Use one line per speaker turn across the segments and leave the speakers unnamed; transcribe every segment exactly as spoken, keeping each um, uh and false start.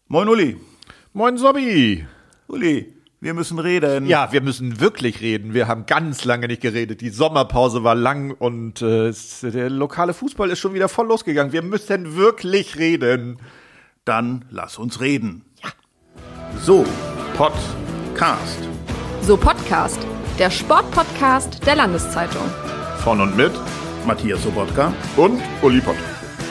Moin Uli.
Moin Sobby.
Uli, wir müssen reden.
Ja, wir müssen wirklich reden. Wir haben ganz lange nicht geredet. Die Sommerpause war lang und äh, es, der lokale Fußball ist schon wieder voll losgegangen. Wir müssen wirklich reden.
Dann lass uns reden. Ja. So, Podcast.
So Podcast, der Sportpodcast der Landeszeitung.
Von und mit
Matthias Sobotka
und Uli Pott.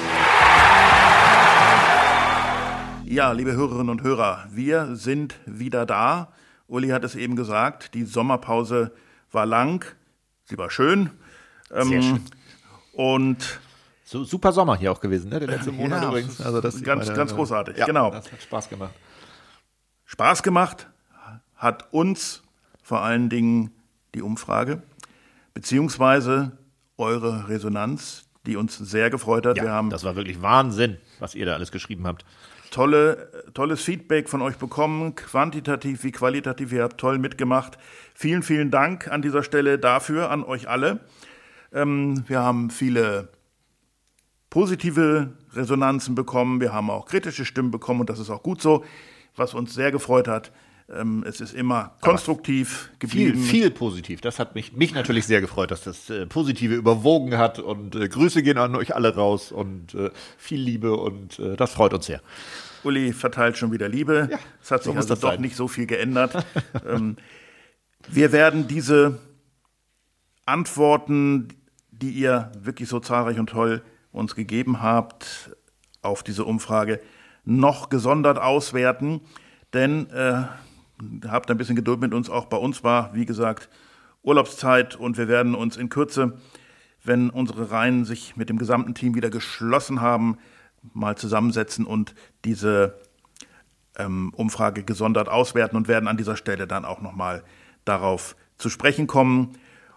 Ja, liebe Hörerinnen und Hörer, wir sind wieder da. Uli hat es eben gesagt, die Sommerpause war lang, sie war schön.
Sehr ähm, schön.
Und
so, super Sommer hier auch gewesen, ne? Der letzte Monat
ja,
übrigens. Also das
ganz, meine, ganz großartig,
ja,
genau.
Das hat Spaß gemacht.
Spaß gemacht hat uns vor allen Dingen die Umfrage, beziehungsweise eure Resonanz, die uns sehr gefreut hat.
Ja,
wir haben
das war wirklich Wahnsinn, was ihr da alles geschrieben habt.
Tolle, tolles Feedback von euch bekommen, quantitativ wie qualitativ. Ihr habt toll mitgemacht. Vielen, vielen Dank an dieser Stelle dafür, an euch alle. Ähm, wir haben viele positive Resonanzen bekommen. Wir haben auch kritische Stimmen bekommen und das ist auch gut so, was uns sehr gefreut hat. Ähm, es ist immer konstruktiv
Aber
geblieben.
Viel, viel positiv. Das hat mich, mich natürlich sehr gefreut, dass das äh, Positive überwogen hat und äh, Grüße gehen an euch alle raus und äh, viel Liebe und äh, das freut uns sehr.
Uli verteilt schon wieder Liebe.
Ja,
es hat sich
so
also doch
sein.
nicht so viel geändert. ähm, wir werden diese Antworten, die ihr wirklich so zahlreich und toll uns gegeben habt, auf diese Umfrage noch gesondert auswerten, denn äh, habt ein bisschen Geduld mit uns. Auch bei uns war, wie gesagt, Urlaubszeit und wir werden uns in Kürze, wenn unsere Reihen sich mit dem gesamten Team wieder geschlossen haben, mal zusammensetzen und diese ähm, Umfrage gesondert auswerten und werden an dieser Stelle dann auch nochmal darauf zu sprechen kommen.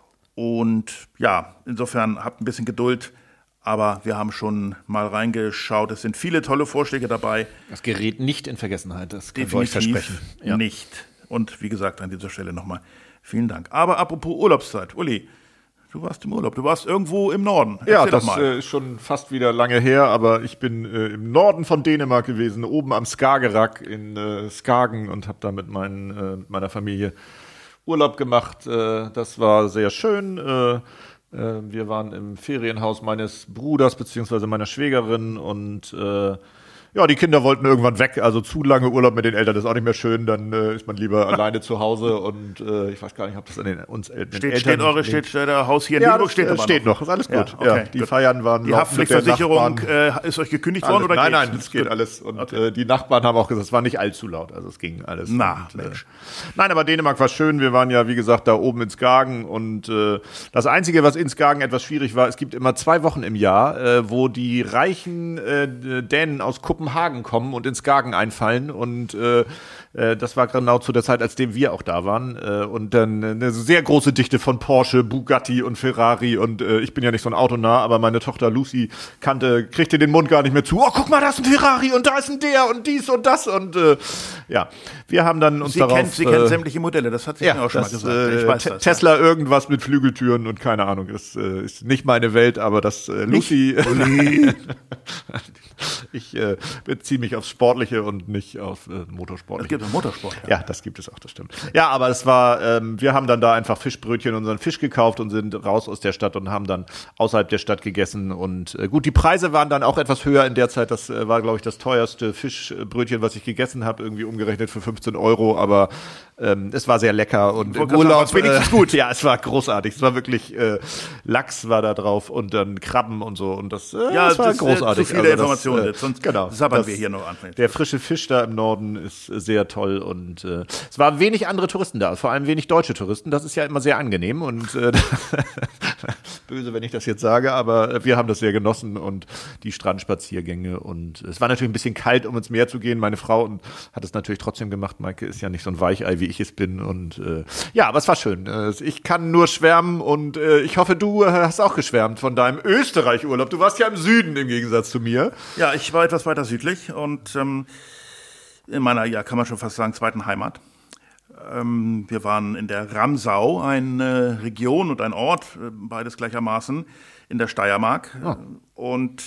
Und ja, insofern habt ein bisschen Geduld, aber wir haben schon mal reingeschaut. Es sind viele tolle Vorschläge dabei.
Das gerät nicht in Vergessenheit, das kann ich
Definitiv
euch versprechen.
Ja. Nicht. Und wie gesagt, an dieser Stelle nochmal vielen Dank. Aber apropos Urlaubszeit, Uli, du warst im Urlaub, du warst irgendwo im Norden. Erzähl
Ja,
doch
das
mal.
äh, ist schon fast wieder lange her, aber ich bin äh, im Norden von Dänemark gewesen, oben am Skagerrak in äh, Skagen und habe da mit, meinen, äh, mit meiner Familie Urlaub gemacht. Äh, das war sehr schön. Äh, äh, wir waren im Ferienhaus meines Bruders beziehungsweise meiner Schwägerin und äh, ja, die Kinder wollten irgendwann weg, also zu lange Urlaub mit den Eltern ist auch nicht mehr schön, dann äh, ist man lieber alleine zu Hause und äh, ich weiß gar nicht, ob das an den uns den
Steht,
Eltern...
steht eure steht, steht der Haus hier in
ja,
Lüneburg
das
steht,
steht,
aber
steht
noch.
noch, ist alles gut.
Ja, okay,
ja, die
gut.
Feiern waren
Die
laufen mit der
Haftpflichtversicherung
Nachbarn.
äh, ist euch gekündigt
Alles,
worden oder
nein,
geht's?
nein, das geht
Gut.
alles. Und
Okay.
äh, die Nachbarn haben auch gesagt, es war nicht allzu laut, also es ging alles.
Na,
und,
Mensch.
Äh, nein, aber Dänemark war schön. Wir waren ja, wie gesagt, da oben in Skagen und äh, das Einzige, was in Skagen etwas schwierig war, es gibt immer zwei Wochen im Jahr, äh, wo die reichen äh, Dänen aus Kopenhagen kommen und in Skagen einfallen und äh, äh, das war genau zu der Zeit, als dem wir auch da waren äh, und dann eine sehr große Dichte von Porsche, Bugatti und Ferrari und äh, ich bin ja nicht so ein Autonah, aber meine Tochter Lucy kannte, kriegte den Mund gar nicht mehr zu. Oh, guck mal, da ist ein Ferrari und da ist ein der und dies und das und äh, ja, wir haben dann uns
Sie
darauf...
kennt, sie
äh,
kennt sämtliche Modelle, das hat sie
ja,
mir auch schon
das,
mal gesagt. Ich
äh,
weiß
Te-
das.
Tesla irgendwas mit Flügeltüren und keine Ahnung, das äh, ist nicht meine Welt, aber das äh, Lucy... ich äh, beziehe mich aufs Sportliche und nicht auf äh, Motorsport.
Es gibt einen Motorsport. Ja.
Ja, das gibt es auch, das stimmt. Ja, aber es war, ähm, wir haben dann da einfach Fischbrötchen, unseren Fisch gekauft und sind raus aus der Stadt und haben dann außerhalb der Stadt gegessen. Und äh, gut, die Preise waren dann auch etwas höher in der Zeit. Das äh, war, glaube ich, das teuerste Fischbrötchen, was ich gegessen habe, irgendwie umgerechnet für fünfzehn Euro. Aber ähm, es war sehr lecker und im
wollte gerade
Urlaub
sagen, war's wenigstens
äh, gut. Ja, es war großartig. Es war wirklich äh, Lachs war da drauf und dann Krabben und so. Und das, äh,
Ja,
das war
das ist, äh,
großartig.
zu viele
Also das,
Informationen
äh,
jetzt, sonst
genau,
sabbern
das,
wir hier noch an.
Der frische Fisch da im Norden ist sehr toll und äh, es waren wenig andere Touristen da, vor allem wenig deutsche Touristen. Das ist ja immer sehr angenehm und äh, böse, wenn ich das jetzt sage, aber wir haben das sehr genossen und die Strandspaziergänge und es war natürlich ein bisschen kalt, um ins Meer zu gehen. Meine Frau hat es natürlich trotzdem gemacht. Maike ist ja nicht so ein Weichei, wie ich es bin und äh, ja, aber es war schön. Ich kann nur schwärmen und äh, ich hoffe, du hast auch geschwärmt von deinem Österreich-Urlaub. Du warst ja im Süden im Gegensatz zu mir.
Ja, ich war etwas weiter südlich und ähm, in meiner, ja, kann man schon fast sagen, zweiten Heimat. Ähm, wir waren in der Ramsau, eine Region und ein Ort, äh, beides gleichermaßen, in der Steiermark.
Oh.
Und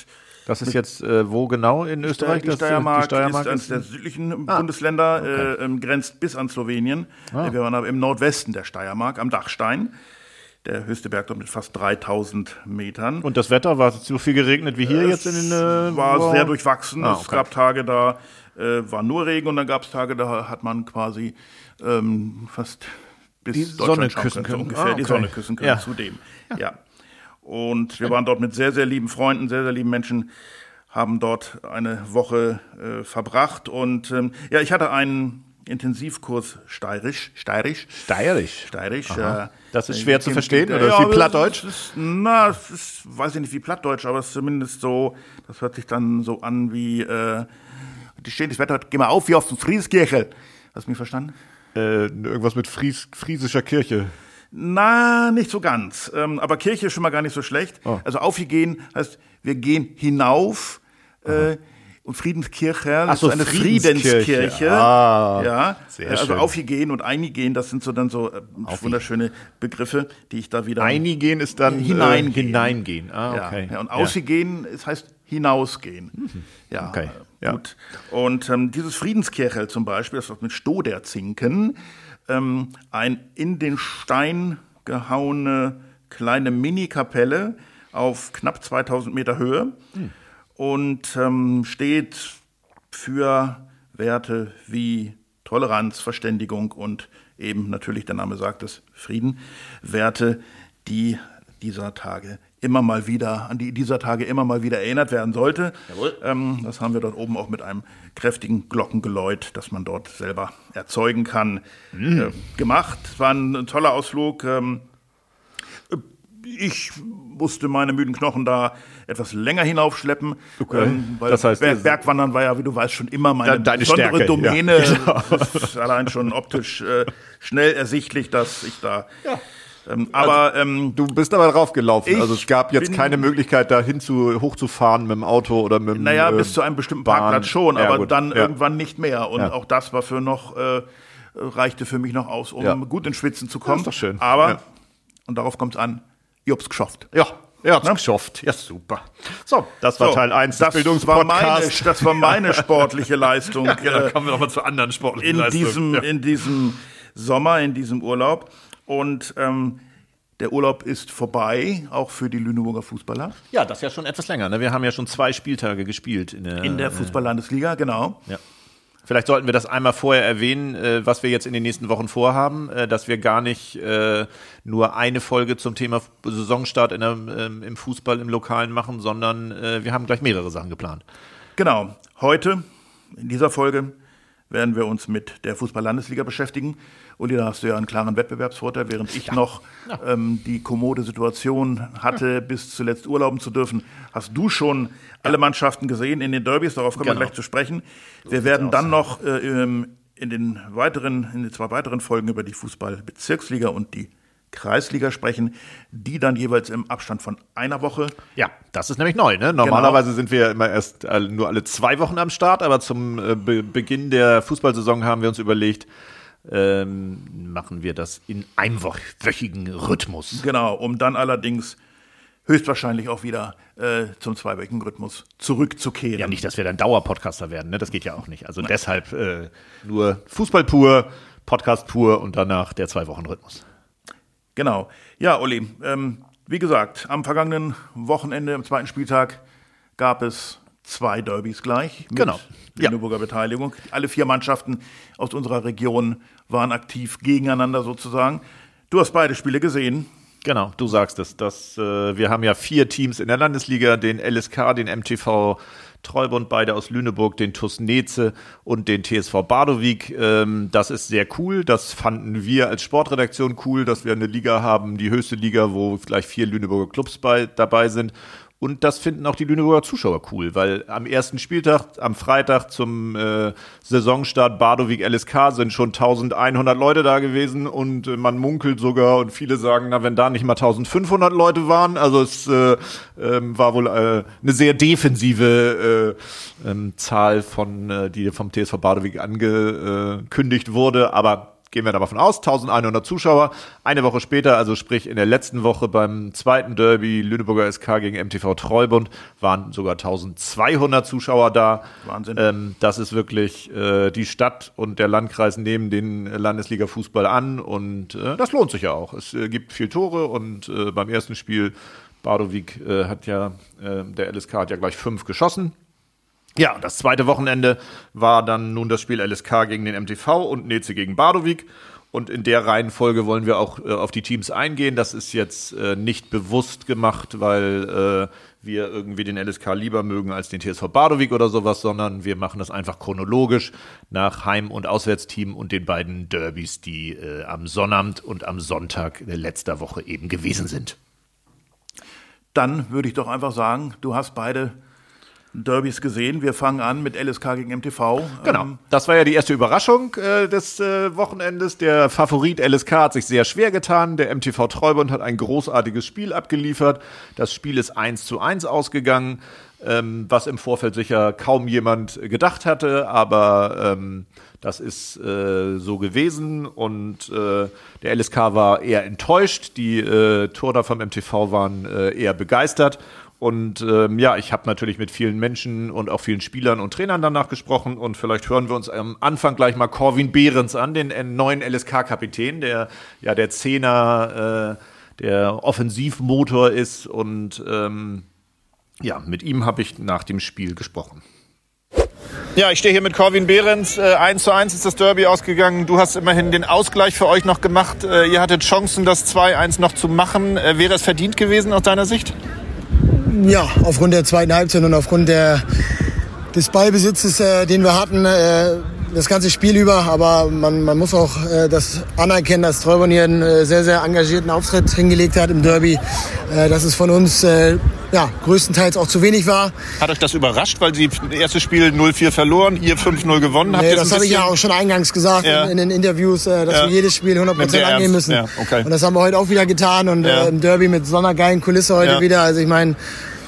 Das ist jetzt äh, wo genau in Österreich?
Die
das,
Steiermark,
die Steiermark
ist eines
ist
der südlichen
ah,
Bundesländer,
okay.
äh, grenzt bis an Slowenien.
Ah.
Wir waren aber im Nordwesten der Steiermark, am Dachstein. Der höchste Berg dort mit fast dreitausend Metern.
Und das Wetter, war es so viel geregnet wie hier
es
jetzt in den... Äh,
war
wow.
sehr durchwachsen.
Ah,
Es
okay.
gab Tage, da äh, war nur Regen und dann gab es Tage, da hat man quasi ähm, fast bis
Die
Deutschland
Sonne küssen
schauen
können.
ungefähr
Ah,
die
okay.
Sonne küssen können
Ja.
zudem. Ja. ja. Und wir waren dort mit sehr, sehr lieben Freunden, sehr, sehr lieben Menschen, haben dort eine Woche äh, verbracht. Und ähm, ja, ich hatte einen Intensivkurs Steirisch. Steirisch.
Steirisch.
Steirisch.
Aha.
Äh,
Das ist schwer zu verstehen,
äh,
oder ist
ja,
wie Plattdeutsch?
Es ist, na, es ist, weiß ich nicht wie Plattdeutsch, aber es ist zumindest so, das hört sich dann so an wie, äh, die stehen das Wetter, geh mal auf wie auf dem Frieskirchel. Hast du mich verstanden?
Äh, irgendwas mit Fries, friesischer Kirche.
Na, nicht so ganz. Ähm, aber Kirche ist schon mal gar nicht so schlecht.
Oh.
Also aufgehen heißt, wir gehen hinauf. Äh, und Friedenskirche, das
Ach so,
ist eine
Friedenskirche.
Friedenskirche.
Ah,
ja,
sehr
also
schön.
aufgehen und eingehen, das sind so dann so äh, wunderschöne Begriffe, die ich da wieder
Eingehen ist dann
hineingehen.
Äh, hineingehen. Ah, okay.
Ja, ja, und ausgehen, es heißt hinausgehen. Ja,
Okay,
äh,
ja.
gut. Und ähm, dieses Friedenskirchel zum Beispiel, das ist mit Stoderzinken, ähm, ein in den Stein gehauene kleine Mini-Kapelle auf knapp zweitausend Meter Höhe hm. und ähm, steht für Werte wie Toleranz, Verständigung und eben natürlich, der Name sagt es, Frieden. Werte, die dieser Tage immer mal wieder, an die dieser Tage immer mal wieder erinnert werden sollte. Ähm, das haben wir dort oben auch mit einem kräftigen Glockengeläut, das man dort selber erzeugen kann, mm. äh, gemacht. War ein toller Ausflug. Ähm, ich musste meine müden Knochen da etwas länger hinaufschleppen,
Okay.
ähm, weil
Das heißt,
Berg, Bergwandern war ja, wie du weißt, schon immer meine
Deine
besondere
Stärke,
Domäne.
ja, genau.
Das ist allein schon optisch äh, schnell ersichtlich, dass ich da... Ja. Ähm, aber
also,
ähm,
du bist aber drauf gelaufen.
ich
Also es gab jetzt
bin-
keine Möglichkeit, da hin zu, hochzufahren mit dem Auto oder mit dem
naja,
äh,
bis zu einem bestimmten
Bahn.
Parkplatz schon,
Ja,
aber
gut.
dann
Ja.
irgendwann nicht mehr. Und
Ja.
auch das war für noch, äh, reichte für mich noch aus, um
Ja.
gut ins Schwitzen zu kommen.
ist doch schön.
Aber,
Ja.
und darauf kommt es an, ich hab's geschafft.
Ja, er hat's
Ne?
geschafft. Ja, super. So, das war
So,
Teil eins des
das war, meine,
Bildungspodcasts.
das war meine sportliche Leistung
Ja, dann
äh,
kommen wir noch mal zu anderen sportlichen
in,
Leistungen.
diesem,
Ja.
in diesem Sommer, in diesem Urlaub. Und ähm, der Urlaub ist vorbei, auch für die Lüneburger Fußballer.
ja, das ist ja schon etwas länger. Ne? Wir haben ja schon zwei Spieltage gespielt. In der,
In der Fußball-Landesliga, genau.
Ja. Vielleicht sollten wir das einmal vorher erwähnen, äh, was wir jetzt in den nächsten Wochen vorhaben, äh, dass wir gar nicht äh, nur eine Folge zum Thema Saisonstart in der, ähm, im Fußball im Lokalen machen, sondern äh, wir haben gleich mehrere Sachen geplant.
Genau. Heute, in dieser Folge, werden wir uns mit der Fußball-Landesliga beschäftigen. Uli, da hast du ja einen klaren Wettbewerbsvorteil, während ich noch ähm, die kommode Situation hatte, bis zuletzt urlauben zu dürfen. Hast du schon alle Mannschaften gesehen in den Derbys? Darauf kommen
Genau.
wir gleich zu sprechen. Wir werden dann noch äh, ähm, in den weiteren, in den zwei weiteren Folgen über die Fußball-Bezirksliga und die Kreisliga sprechen, die dann jeweils im Abstand von einer Woche.
Ja, das ist nämlich neu. Ne? Normalerweise sind wir ja immer erst äh, nur alle zwei Wochen am Start, aber zum äh, Be- Beginn der Fußballsaison haben wir uns überlegt, ähm, machen wir das in einwöchigen Rhythmus.
Genau, um dann allerdings höchstwahrscheinlich auch wieder äh, zum zweiwöchigen Rhythmus zurückzukehren.
Ja, nicht, dass wir dann Dauerpodcaster werden, ne? Das geht ja auch nicht. Also deshalb äh, nur Fußball pur, Podcast pur und danach der Zwei-Wochen-Rhythmus.
Genau. Ja, Uli, ähm, wie gesagt, am vergangenen Wochenende, am zweiten Spieltag, gab es zwei Derbys gleich mit
Genau. Ja.
Lüneburger Beteiligung. Alle vier Mannschaften aus unserer Region waren aktiv gegeneinander sozusagen. Du hast beide Spiele gesehen.
Genau, du sagst es. Das, äh, wir haben ja vier Teams in der Landesliga, den L S K, den M T V Treubund, beide aus Lüneburg, den T U S Neze und den T S V Bardowijk. Ähm, das ist sehr cool. Das fanden wir als Sportredaktion cool, dass wir eine Liga haben, die höchste Liga, wo gleich vier Lüneburger Clubs bei, dabei sind. Und das finden auch die Lüneburger Zuschauer cool, weil am ersten Spieltag, am Freitag zum äh, Saisonstart Bardowijk L S K sind schon eintausendeinhundert Leute da gewesen und äh, man munkelt sogar und viele sagen, na, wenn da nicht mal eintausendfünfhundert Leute waren, also es äh, ähm, war wohl äh, eine sehr defensive äh, ähm, Zahl von, äh, die vom T S V Bardowijk angekündigt wurde, aber gehen wir davon aus, eintausendeinhundert Zuschauer. Eine Woche später, also sprich in der letzten Woche beim zweiten Derby Lüneburger S K gegen M T V Treuburg, waren sogar eintausendzweihundert Zuschauer da.
Wahnsinn.
Ähm, das ist wirklich, äh, die Stadt und der Landkreis nehmen den Landesliga-Fußball an und äh, das lohnt sich ja auch. Es äh, gibt viel Tore und äh, beim ersten Spiel Bardowik äh, hat ja, äh, der L S K hat ja gleich fünf geschossen. Ja, das zweite Wochenende war dann nun das Spiel L S K gegen den M T V und Neze gegen Bardowik. Und in der Reihenfolge wollen wir auch äh, auf die Teams eingehen. Das ist jetzt äh, nicht bewusst gemacht, weil äh, wir irgendwie den L S K lieber mögen als den T S V Bardowik oder sowas, sondern wir machen das einfach chronologisch nach Heim- und Auswärtsteam und den beiden Derbys, die äh, am Sonnabend und am Sonntag letzter Woche eben gewesen sind.
Dann würde ich doch einfach sagen, du hast beide Derbys gesehen. Wir fangen an mit L S K gegen M T V.
Genau,
Ähm,
das war ja die erste Überraschung äh, des äh, Wochenendes. Der Favorit L S K hat sich sehr schwer getan. Der M T V Treuburg hat ein großartiges Spiel abgeliefert. Das Spiel ist eins zu eins ausgegangen, ähm, was im Vorfeld sicher kaum jemand gedacht hatte, aber ähm, das ist äh, so gewesen und äh, der L S K war eher enttäuscht. Die äh, Torhüter vom M T V waren äh, eher begeistert. Und ähm, ja, ich habe natürlich mit vielen Menschen und auch vielen Spielern und Trainern danach gesprochen und vielleicht hören wir uns am Anfang gleich mal Corwin Behrens an, den äh, neuen L S K-Kapitän, der ja der Zehner, äh, der Offensivmotor ist und ähm, ja, mit ihm habe ich nach dem Spiel gesprochen.
Ja, ich stehe hier mit Corwin Behrens. Äh, eins zu eins ist das Derby ausgegangen. Du hast immerhin den Ausgleich für euch noch gemacht. Äh, ihr hattet Chancen, das zwei eins noch zu machen. Äh, wäre es verdient gewesen aus deiner Sicht?
Ja, aufgrund der zweiten Halbzeit und aufgrund der, des Ballbesitzes, äh, den wir hatten, äh, das ganze Spiel über. Aber man, man muss auch äh, das anerkennen, dass Treuburg hier einen äh, sehr, sehr engagierten Auftritt hingelegt hat im Derby. Äh, dass es von uns äh, ja, größtenteils auch zu wenig war.
Hat euch das überrascht, weil sie das erste Spiel null vier verloren, ihr fünf null gewonnen? Habt
Nee,
ihr
das
ein
habe ich ja
bisschen-
auch schon eingangs gesagt
Ja.
in, in den Interviews, äh, dass
Ja.
wir jedes Spiel hundert
Nimmt
Prozent
ihr
angehen
ernst?
müssen.
Ja, okay.
Und das haben wir heute auch wieder getan und
Ja.
äh, im Derby mit so einer geilen Kulisse heute
Ja.
wieder. Also ich meine,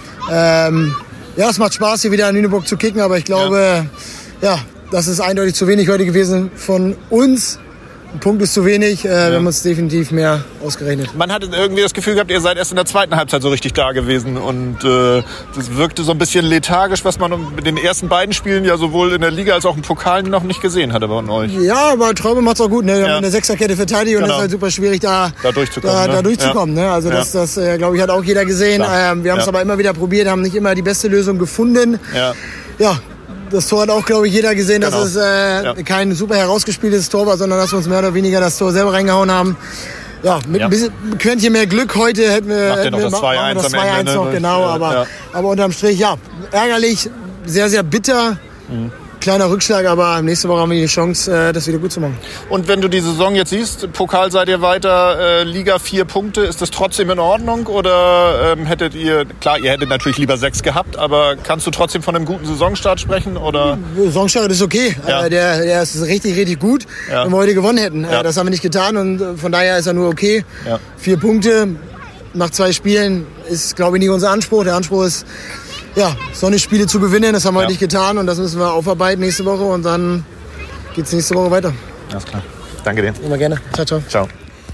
ähm, ja, es macht Spaß, hier wieder in Lüneburg zu kicken, aber ich glaube, ja, das ist eindeutig zu wenig heute gewesen von uns. Ein Punkt ist zu wenig, äh, wir haben uns definitiv mehr ausgerechnet.
Man hatte irgendwie das Gefühl gehabt, ihr seid erst in der zweiten Halbzeit so richtig da gewesen und äh, das wirkte so ein bisschen lethargisch, was man in den ersten beiden Spielen ja sowohl in der Liga als auch im Pokal noch nicht gesehen hatte bei euch.
Ja, aber Träume macht's auch gut. Ne? Wir
Ja.
haben eine Sechserkette verteidigt und es
Genau.
ist halt super schwierig, da,
Da durchzukommen,
Da,
ne?
da durchzukommen ne? Also das,
Ja.
das äh, glaube ich, hat auch jeder gesehen.
Klar.
Ähm, wir haben es
Ja.
aber immer wieder probiert, haben nicht immer die beste Lösung gefunden.
Ja.
Ja, das Tor hat auch, glaube ich, jeder gesehen,
Genau.
dass es äh,
Ja.
kein super herausgespieltes Tor war, sondern dass wir uns mehr oder weniger das Tor selber reingehauen haben. Ja, mit
Ja.
ein bisschen ein Quäntchen mehr Glück heute hätten wir,
Macht ihr
hätten
noch
wir
das
machen
zwei
wir
eins
das
am Ende,
zwei eins noch,
ne?
genau.
Ja,
aber,
ja.
aber unterm Strich, ja, ärgerlich, sehr, sehr bitter.
Mhm.
Kleiner Rückschlag, aber nächste Woche haben wir die Chance, äh, das wieder gut zu machen.
Und wenn du die Saison jetzt siehst, Pokal seid ihr weiter, äh, Liga vier Punkte, ist das trotzdem in Ordnung oder ähm, hättet ihr, klar, ihr hättet natürlich lieber sechs gehabt, aber kannst du trotzdem von einem guten Saisonstart sprechen oder?
Saisonstart ist okay.
Ja.
Äh, der, der ist richtig, richtig gut,
Ja.
wenn wir heute gewonnen hätten.
Ja.
Äh, das haben wir nicht getan und äh, von daher ist er nur okay.
Ja.
Vier Punkte nach zwei Spielen ist, glaube ich, nicht unser Anspruch. Der Anspruch ist, ja, solche Spiele zu gewinnen. Das haben wir
Ja.
heute nicht getan und das müssen wir aufarbeiten nächste Woche und dann geht's nächste Woche weiter.
Alles klar. Danke dir.
Immer gerne. Ciao, ciao.
Ciao.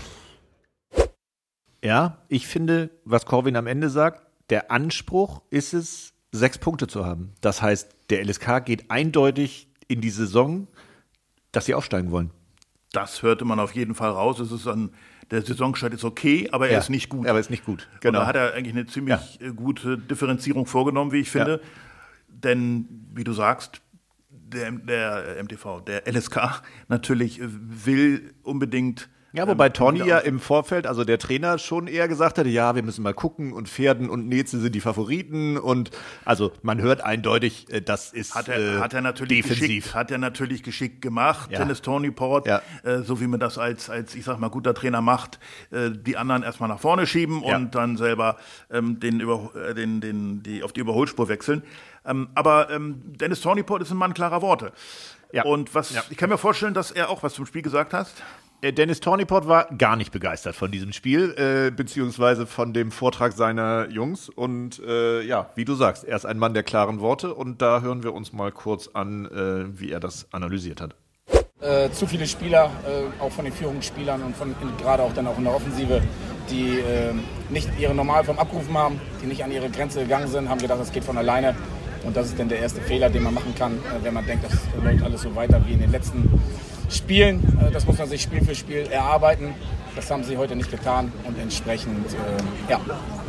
Ja, ich finde, was Corwin am Ende sagt, der Anspruch ist es, sechs Punkte zu haben. Das heißt, der L S K geht eindeutig in die Saison, dass sie aufsteigen wollen.
Das hörte man auf jeden Fall raus. Es ist ein, der Saisonstart ist okay, aber er
Ja,
ist nicht gut.
aber er ist nicht gut,
Und
genau.
da hat er eigentlich eine ziemlich äh, gute Differenzierung vorgenommen, wie ich finde. Denn, wie du sagst, der, der M T V, der L S K natürlich äh, will unbedingt.
Ja, wobei
ähm,
Toni
wieder
ja
auf-
im Vorfeld, also der Trainer schon eher gesagt hatte, ja, wir müssen mal gucken und Pferden und Neze sind die Favoriten und also man hört eindeutig, äh, das ist
Hat er,
äh,
hat er natürlich
defensiv.
geschickt, hat er natürlich geschickt gemacht,
Ja.
Dennis Tony Port,
Ja.
äh, so wie man das als, als, ich sag mal, guter Trainer macht, äh, die anderen erstmal nach vorne schieben
Ja.
und dann selber ähm, den, über, äh, den, den, die, auf die Überholspur wechseln. Ähm, aber ähm, Dennis Tony Port ist ein Mann klarer Worte.
Ja.
Und was,
Ja.
ich kann mir vorstellen, dass er auch was zum Spiel gesagt hat.
Äh, Dennis Torniport war gar nicht begeistert von diesem Spiel, äh, beziehungsweise von dem Vortrag seiner Jungs. Und äh, ja, wie du sagst, er ist ein Mann der klaren Worte. Und da hören wir uns mal kurz an, äh, wie er das analysiert hat.
Äh, zu viele Spieler, äh, auch von den Führungsspielern und von in, gerade auch dann auch in der Offensive, die äh, nicht ihre Normalform abgerufen haben, die nicht an ihre Grenze gegangen sind, haben gedacht, das geht von alleine. Und das ist dann der erste Fehler, den man machen kann, äh, wenn man denkt, das läuft alles so weiter wie in den letzten Spielen. Äh, das muss man sich Spiel für Spiel erarbeiten. Das haben sie heute nicht getan und entsprechend äh, ja,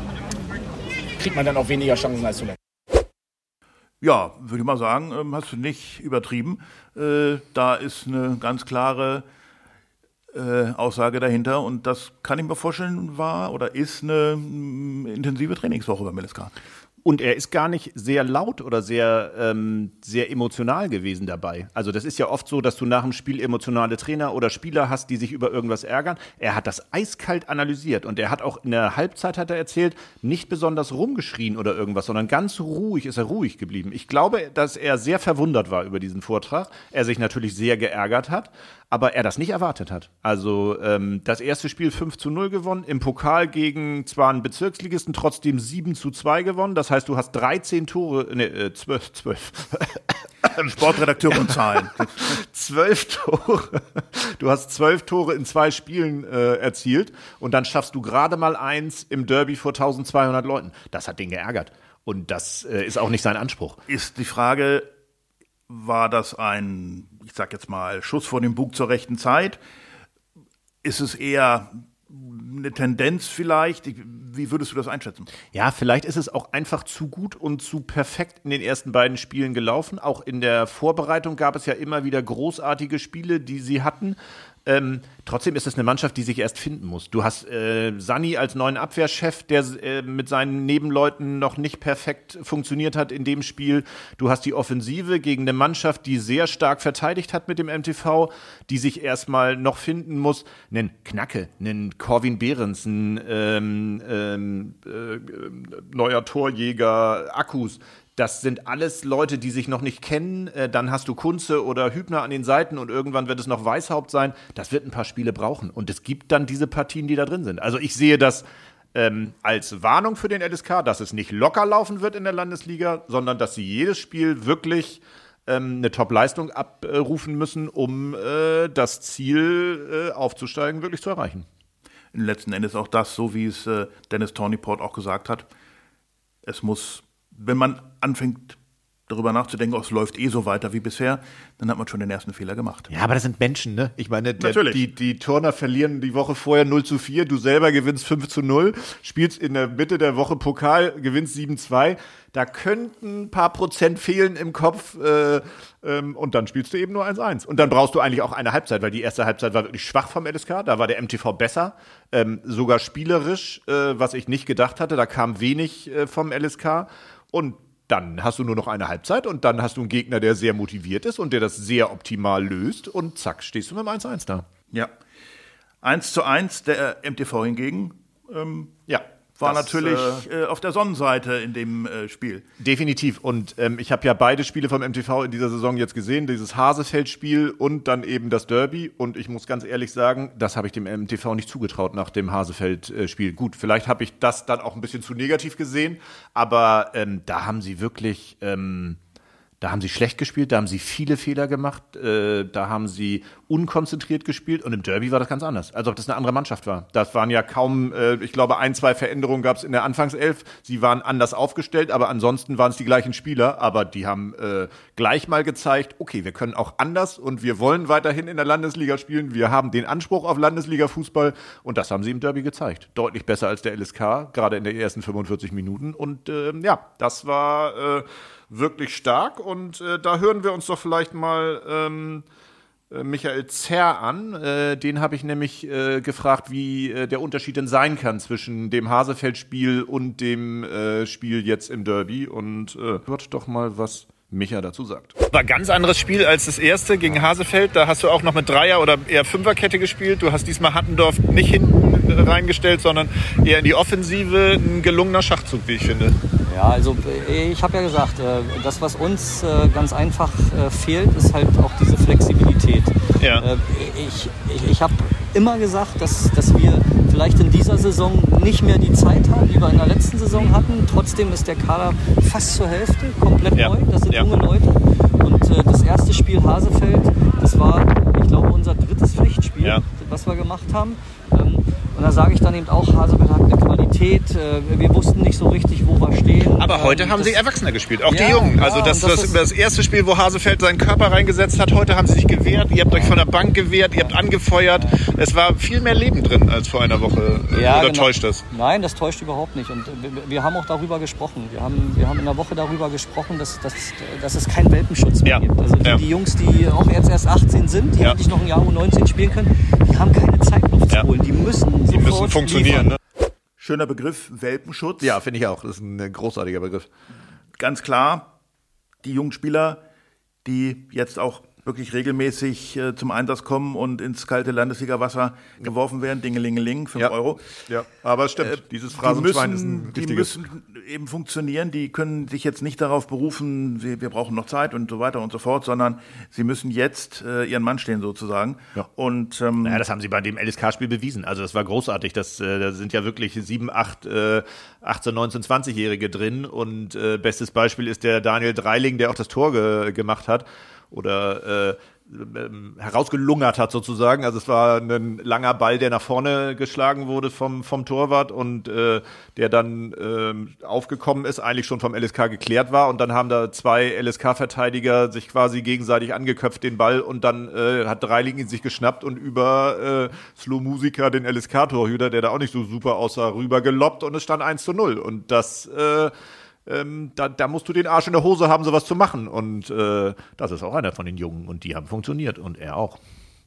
kriegt man dann auch weniger Chancen als zuletzt.
Ja, würde ich mal sagen, hast du nicht übertrieben. Äh, da ist eine ganz klare äh, Aussage dahinter und das kann ich mir vorstellen, war oder ist eine m, intensive Trainingswoche beim L S K.
Und er ist gar nicht sehr laut oder sehr, ähm, sehr emotional gewesen dabei. Also das ist ja oft so, dass du nach dem Spiel emotionale Trainer oder Spieler hast, die sich über irgendwas ärgern. Er hat das eiskalt analysiert und er hat auch in der Halbzeit, hat er erzählt, nicht besonders rumgeschrien oder irgendwas, sondern ganz ruhig ist er ruhig geblieben. Ich glaube, dass er sehr verwundert war über diesen Vortrag. Er sich natürlich sehr geärgert hat, aber er das nicht erwartet hat. Also ähm, das erste Spiel fünf zu null gewonnen, im Pokal gegen zwar einen Bezirksligisten, trotzdem sieben zu zwei gewonnen. Das heißt, du hast dreizehn Tore, ne, äh, zwölf, zwölf.
Sportredakteur und Zahlen.
zwölf Tore. Du hast zwölf Tore in zwei Spielen äh, erzielt und dann schaffst du gerade mal eins im Derby vor zwölfhundert Leuten. Das hat den geärgert und das äh, ist auch nicht sein Anspruch.
Ist die Frage, war das ein, ich sag jetzt mal, Schuss vor dem Bug zur rechten Zeit? Ist es eher eine Tendenz vielleicht? Wie würdest du das einschätzen?
Ja, vielleicht ist es auch einfach zu gut und zu perfekt in den ersten beiden Spielen gelaufen. Auch in der Vorbereitung gab es ja immer wieder großartige Spiele, die sie hatten. Ähm, trotzdem ist es eine Mannschaft, die sich erst finden muss. Du hast äh, Sani als neuen Abwehrchef, der äh, mit seinen Nebenleuten noch nicht perfekt funktioniert hat in dem Spiel. Du hast die Offensive gegen eine Mannschaft, die sehr stark verteidigt hat mit dem M T V, die sich erstmal noch finden muss. Einen Knacke, einen Corwin Behrens, ein ähm, ähm, äh, neuer Torjäger, Akkus. Das sind alles Leute, die sich noch nicht kennen. Äh, dann hast du Kunze oder Hübner an den Seiten und irgendwann wird es noch Weishaupt sein. Das wird ein paar Spiele brauchen. Und es gibt dann diese Partien, die da drin sind. Also ich sehe das ähm, als Warnung für den L S K, dass es nicht locker laufen wird in der Landesliga, sondern dass sie jedes Spiel wirklich ähm, eine Top-Leistung abrufen müssen, um äh, das Ziel äh, aufzusteigen, wirklich zu erreichen.
Letzten Endes auch das, so wie es äh, Dennis Thornyport auch gesagt hat. Es muss, wenn man anfängt, darüber nachzudenken, oh, es läuft eh so weiter wie bisher, dann hat man schon den ersten Fehler gemacht.
Ja, aber das sind Menschen, ne? Ich meine, der,
Natürlich.
Die, die Turner verlieren die Woche vorher null zu vier, du selber gewinnst fünf zu null, spielst in der Mitte der Woche Pokal, gewinnst sieben zu zwei. Da könnten ein paar Prozent fehlen im Kopf äh, ähm, und dann spielst du eben nur eins eins. Und dann brauchst du eigentlich auch eine Halbzeit, weil die erste Halbzeit war wirklich schwach vom L S K, da war der M T V besser, ähm, sogar spielerisch, äh, was ich nicht gedacht hatte, da kam wenig äh, vom L S K und dann hast du nur noch eine Halbzeit und dann hast du einen Gegner, der sehr motiviert ist und der das sehr optimal löst und zack, stehst du mit dem eins eins da.
Ja. eins zu eins, der M T V hingegen ähm,
Ja.
war
das,
natürlich
äh,
äh, auf der Sonnenseite in dem äh, Spiel.
Definitiv. Und ähm, ich habe ja beide Spiele vom M T V in dieser Saison jetzt gesehen, dieses Hasefeld-Spiel und dann eben das Derby. Und ich muss ganz ehrlich sagen, das habe ich dem M T V nicht zugetraut nach dem Hasefeld-Spiel. Gut, vielleicht habe ich das dann auch ein bisschen zu negativ gesehen, aber ähm, da haben sie wirklich... Ähm, Da haben sie schlecht gespielt, da haben sie viele Fehler gemacht, äh, da haben sie unkonzentriert gespielt und im Derby war das ganz anders, als ob das eine andere Mannschaft war. Das waren ja kaum, äh, ich glaube, ein, zwei Veränderungen gab es in der Anfangself. Sie waren anders aufgestellt, aber ansonsten waren es die gleichen Spieler. Aber die haben äh, gleich mal gezeigt, okay, wir können auch anders und wir wollen weiterhin in der Landesliga spielen. Wir haben den Anspruch auf Landesliga-Fußball und das haben sie im Derby gezeigt. Deutlich besser als der L S K, gerade in den ersten fünfundvierzig Minuten. Und äh, ja, das war... Äh, wirklich stark und äh, da hören wir uns doch vielleicht mal ähm, äh, Michael Zerr an. Äh, den habe ich nämlich äh, gefragt, wie äh, der Unterschied denn sein kann zwischen dem Hasefeld-Spiel und dem äh, Spiel jetzt im Derby und äh, hört doch mal, was Micha dazu sagt.
War ein ganz anderes Spiel als das erste gegen Hasefeld. Da hast du auch noch mit Dreier- oder eher Fünferkette gespielt. Du hast diesmal Hattendorf nicht hinten reingestellt, sondern eher in die Offensive. Ein gelungener Schachzug, wie ich finde.
Ja, also ich habe ja gesagt, das, was uns ganz einfach fehlt, ist halt auch diese Flexibilität.
Ja.
Ich, ich, ich habe immer gesagt, dass, dass wir vielleicht in dieser Saison nicht mehr die Zeit haben, die wir in der letzten Saison hatten. Trotzdem ist der Kader fast zur Hälfte komplett
ja.
neu. Das sind
ja.
junge Leute. Und äh, das erste Spiel Hasefeld, das war, ich was wir gemacht haben. Ähm, und da sage ich dann eben auch, Hasefeld hat eine Qualität. Äh, wir wussten nicht so richtig, wo wir stehen.
Aber heute
ähm,
haben
das,
sie Erwachsener gespielt, auch
ja,
die Jungen.
ja,
Also das,
das
das,
ist
das erste Spiel, wo Hasefeld seinen Körper reingesetzt hat, heute haben sie sich gewehrt. Ihr habt euch von der Bank gewehrt, ihr habt angefeuert. Es war viel mehr Leben drin als vor einer Woche.
Ja,
Oder
genau.
täuscht das?
Nein, das täuscht überhaupt nicht. Und wir, wir haben auch darüber gesprochen. Wir haben, wir haben in der Woche darüber gesprochen, dass, dass, dass es keinen Welpenschutz mehr
Ja.
gibt. Also die,
Ja.
die Jungs, die auch jetzt erst achtzehn sind, die
Ja.
eigentlich noch ein Jahr U neunzehn spielen können, die haben keine Zeit aufzuholen.
Ja.
Die müssen
Die
sofort
müssen funktionieren.
liefern.
Ne?
Schöner Begriff, Welpenschutz.
Ja, finde ich auch. Das ist ein großartiger Begriff.
Ganz klar, die jungen Spieler, die jetzt auch wirklich regelmäßig äh, zum Einsatz kommen und ins kalte Landesliga-Wasser geworfen werden, Dingelingeling, fünf
Ja.
Euro.
Ja, aber stimmt. Dieses
Die
Phrasenschwein ist
müssen,
ein
die
wichtiges.
müssen eben funktionieren, die können sich jetzt nicht darauf berufen, wir, wir brauchen noch Zeit und so weiter und so fort, sondern sie müssen jetzt äh, ihren Mann stehen sozusagen.
Ja.
Und ähm,
Naja, das haben sie bei dem L S K-Spiel bewiesen. Also das war großartig. Das, äh, da sind ja wirklich sieben, acht, äh, achtzehn, neunzehn, zwanzigjährige drin. Und äh, bestes Beispiel ist der Daniel Dreiling, der auch das Tor ge- gemacht hat. Oder äh, ähm, herausgelungert hat sozusagen. Also es war ein langer Ball, der nach vorne geschlagen wurde vom, vom Torwart und äh, der dann ähm, aufgekommen ist, eigentlich schon vom L S K geklärt war. Und dann haben da zwei L S K-Verteidiger sich quasi gegenseitig angeköpft, den Ball. Und dann äh, hat Dreiling ihn sich geschnappt und über äh, Slow Musica, den L S K-Torhüter, der da auch nicht so super aussah, rüber geloppt und es stand eins zu null. Und das äh, Ähm, da, da musst du den Arsch in der Hose haben, sowas zu machen. Und äh, das ist auch einer von den Jungen. Und die haben funktioniert. Und er auch.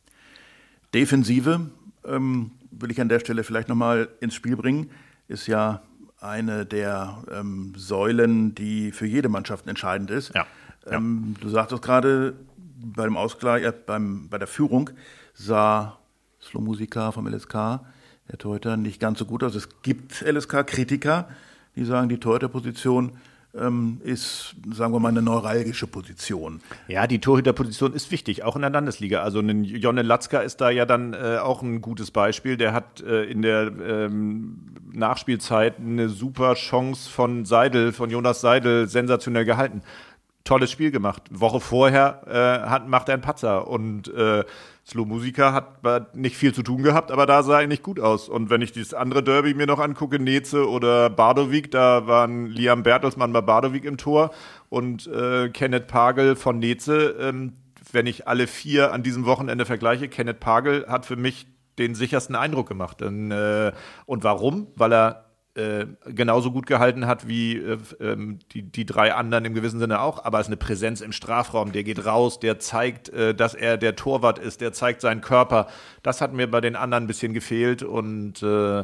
Defensive ähm, will ich an der Stelle vielleicht nochmal ins Spiel bringen, ist ja eine der ähm, Säulen, die für jede Mannschaft entscheidend ist.
Ja. Ja.
Ähm, du sagtest gerade, beim Ausgleich, äh, beim, bei der Führung sah Slow Musica vom L S K, der Torhüter, nicht ganz so gut aus. Es gibt L S K-Kritiker, die sagen, die Torhüterposition ähm, ist, sagen wir mal, eine neuralgische Position.
Ja, die Torhüterposition ist wichtig, auch in der Landesliga. Also ein Jonne Latzka ist da ja dann äh, auch ein gutes Beispiel. Der hat äh, in der ähm, Nachspielzeit eine super Chance von Seidel, von Jonas Seidel, sensationell gehalten. Tolles Spiel gemacht. Woche vorher äh, hat, macht er einen Patzer und äh, Slow Musica hat nicht viel zu tun gehabt, aber da sah er nicht gut aus. Und wenn ich dieses andere Derby mir noch angucke, Neze oder Bardowik, da waren Liam Bertelsmann bei Bardowik im Tor und äh, Kenneth Pagel von Neze. Ähm, wenn ich alle vier an diesem Wochenende vergleiche, Kenneth Pagel hat für mich den sichersten Eindruck gemacht. Und, äh, und warum? Weil er äh, genauso gut gehalten hat wie äh, ähm, die, die drei anderen im gewissen Sinne auch, aber es ist eine Präsenz im Strafraum, der geht raus, der zeigt, äh, dass er der Torwart ist, der zeigt seinen Körper. Das hat mir bei den anderen ein bisschen gefehlt und äh,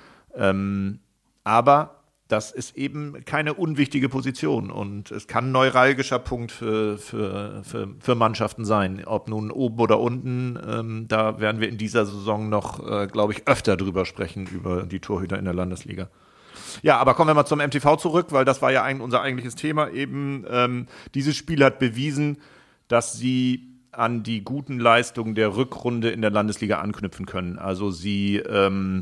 ähm, aber das ist eben keine unwichtige Position und es kann ein neuralgischer Punkt für, für, für, für Mannschaften sein, ob nun oben oder unten. Ähm, da werden wir in dieser Saison noch, äh, glaube ich, öfter drüber sprechen, über die Torhüter in der Landesliga. Ja, aber kommen wir mal zum M T V zurück, weil das war ja ein, unser eigentliches Thema eben. Ähm, dieses Spiel hat bewiesen, dass sie an die guten Leistungen der Rückrunde in der Landesliga anknüpfen können. Also sie ähm,